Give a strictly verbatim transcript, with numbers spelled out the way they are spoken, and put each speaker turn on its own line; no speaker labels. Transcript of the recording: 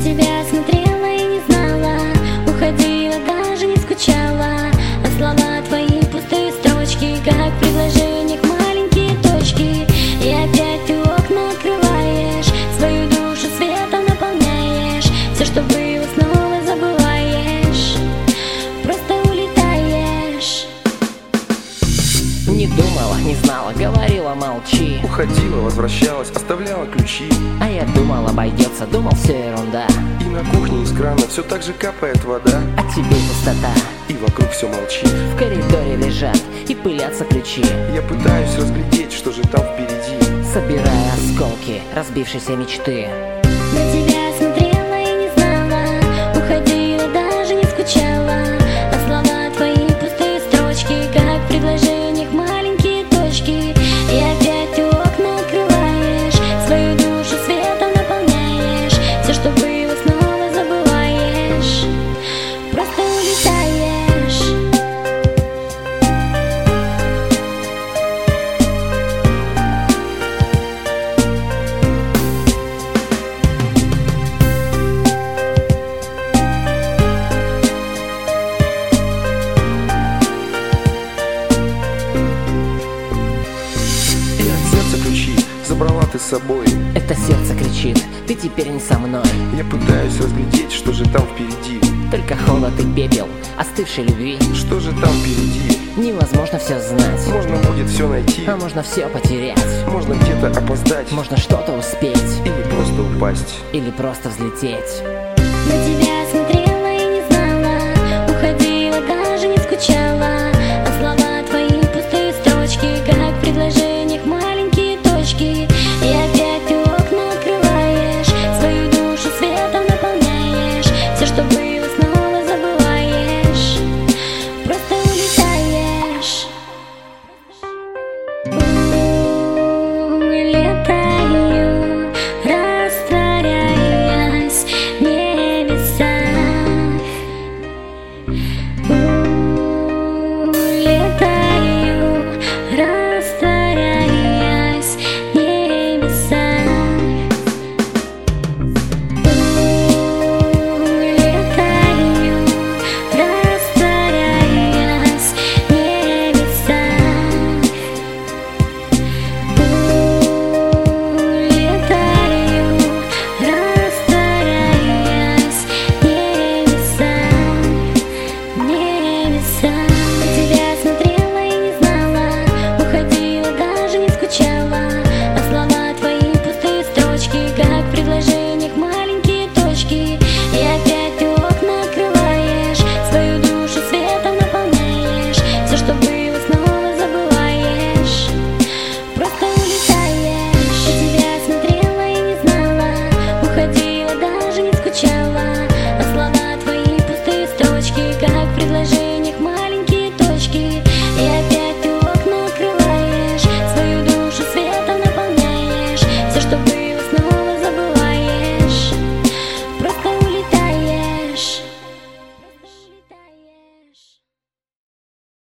тебя смотрела и не знала, уходила, даже не скучала. А слова твои пустые строчки, как в предложениях маленькие точки. И опять ты окна открываешь, свою душу светом наполняешь. Все, что было, снова забываешь, просто улетаешь.
Не думала, не знала, говорила, молчи.
Уходила, возвращалась, оставляла ключи.
А я думал, обойдется, думал, все ерунда.
И на кухне из крана все так же капает вода.
А тебе пустота.
И вокруг все молчит.
В коридоре лежат и пылятся ключи.
Я пытаюсь разглядеть, что же там впереди,
собирая осколки разбившейся мечты.
На тебя смотрела и не знала, уходила, даже не скучала. А слова твои пустые строчки, как в предложениях маленькие точки. И опять ты окна открываешь, свою душу светом наполняешь. Все, что было, снова забываешь, просто улетаешь.
Забрала ты с собой.
Это сердце кричит, ты теперь не со мной.
Я пытаюсь разглядеть, что же там впереди,
только холод и пепел остывшей любви.
Что же там впереди?
Невозможно все знать.
Можно будет все найти,
а можно все потерять.
Можно где-то опоздать,
можно что-то успеть.
Или просто упасть,
или просто взлететь.
На тебя смотрела и не знала, уходила, даже не скучала.